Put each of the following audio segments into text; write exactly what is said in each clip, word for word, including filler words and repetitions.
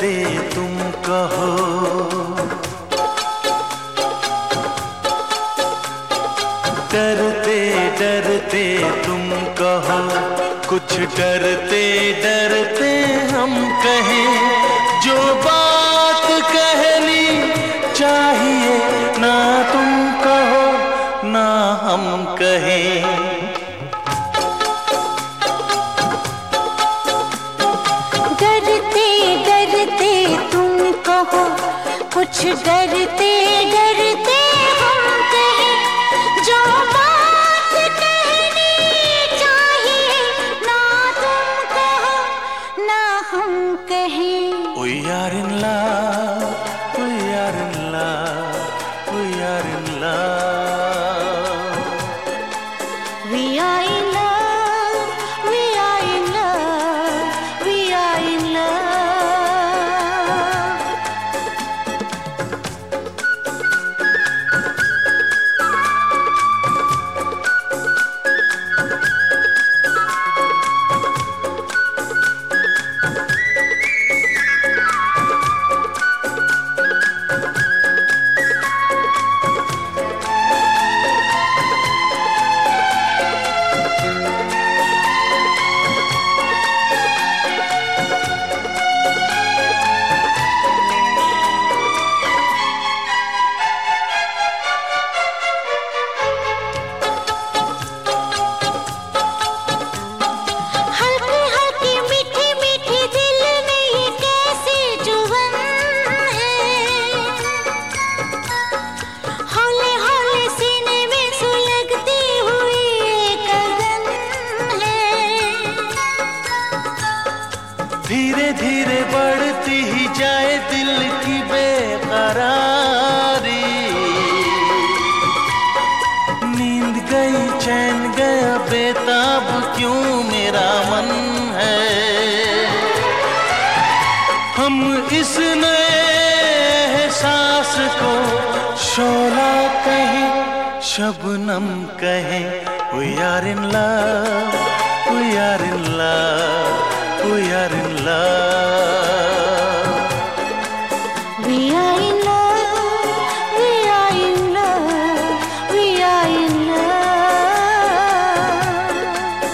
डरते तुम कहो, डरते डरते तुम कहो, कुछ डरते डरते हम कहें, जो बात कहनी चाहिए ना तुम कहो ना हम कहें। डरते डरते तुम कहो, कुछ डरते डरते हम कहें, जो बात कहनी चाहिए ना तुम कहो ना हम कहें। We are in love, we are in love, we are in love. We are in love, we are in love, we are in love. धीरे धीरे बढ़ती ही जाए दिल की बेकरारी, नींद गई चैन गया बेताब क्यों मेरा मन है। हम इस नए एहसास को शोला कहें शबनम कहें, we are in love, we are in love, we are in love. We are in love, we are in love, we are in love.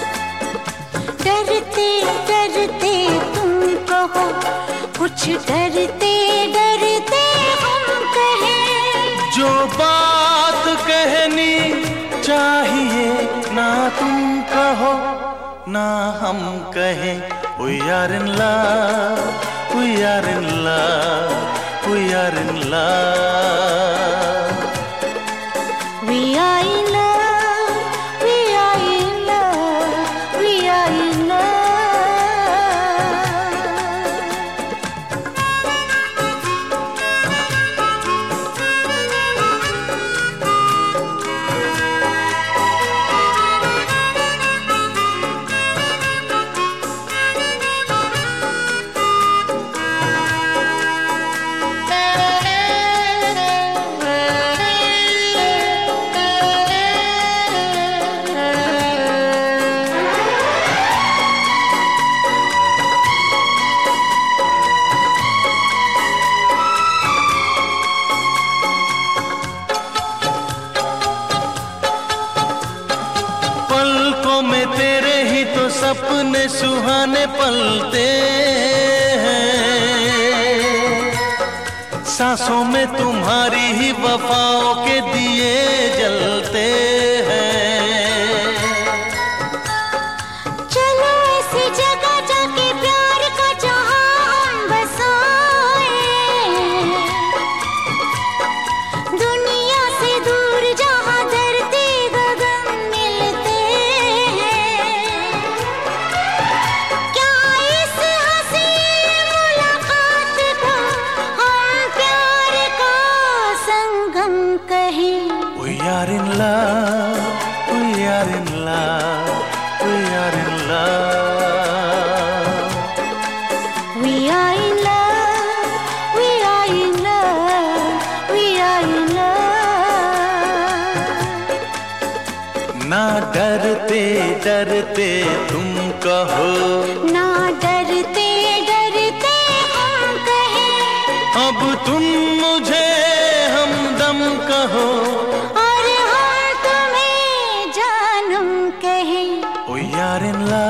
डरते डरते तुम कहो, कुछ डरते डरते हम कहें, जो बात कहनी चाहिए ना तुम कहो ना हम कहें। We are in love, we are in love, we are in love. We are in love, we are in love, we are in love. में तेरे ही तो सपने सुहाने पलते हैं, सांसों में तुम्हारी ही वफाओं के दिए जलते हैं। चलो ऐसी जगह जाके प्यार का जहां हम बसाएं, दुनिया से दूर जहां धरती गगन मिलते हैं। क्या इस हंसी मुलाकात को हम प्यार का संगम कहें। We are in love, we are in love, we are in love. We are in love, we are in love, we are in love. ना डरते डरते तुम कहो, ना डरते डरते हम कहें, अब तुम मुझे हमदम कहो और हम तुम्हें जानम कहें। ओ यार इन ला